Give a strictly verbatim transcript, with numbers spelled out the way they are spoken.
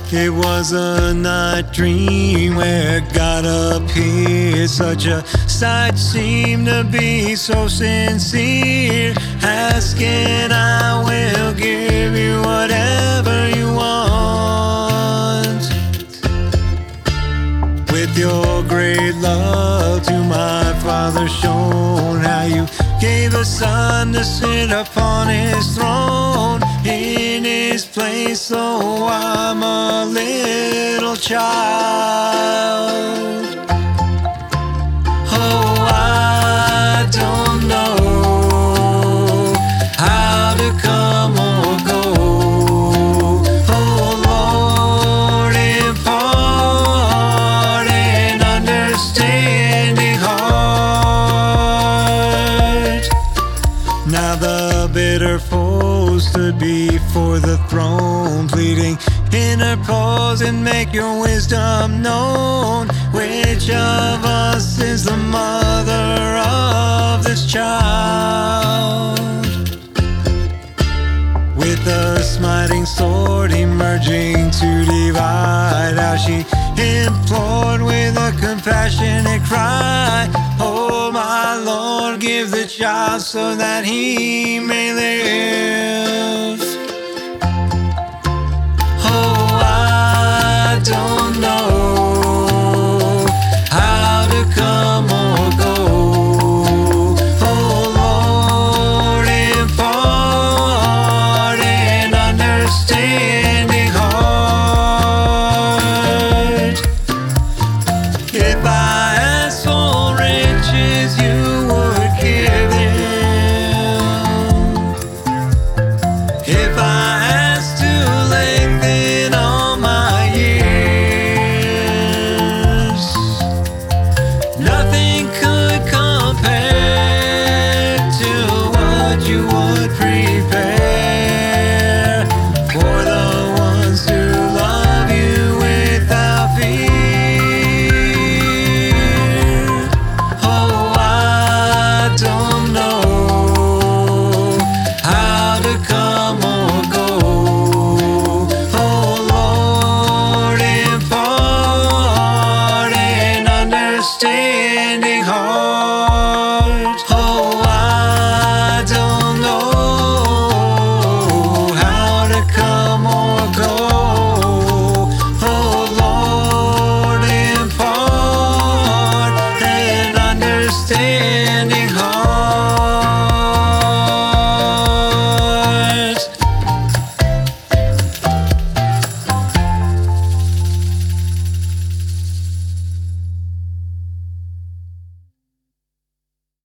It was a night dream where God appeared. Such a sight seemed to be so sincere. Ask and I will give you whatever you want. With your great love to my Father shown, how you gave a son to sit upon his throne. In his place, so I'm a little child. Oh, I don't know how to come or go. Oh, Lord, impart an understanding heart. Now the bitter foes stood before the throne, pleading, interpose and make your wisdom known. Which of us is the mother of this child? With a smiting sword emerging to divide, how she implored with a compassionate cry, oh my Lord, give the child so that he may live. Oh, I don't know how to come or go. Oh Lord, impart an understanding heart. If I ask for riches, you would give them. If I ask to lengthen all my years, nothing could compare to what you would prepare for the ones who love you without fear. Oh, I don't know how to come or go. Oh Lord, impart an understanding heart. Oh, I don't know how to come or go. Oh Lord, impart an understanding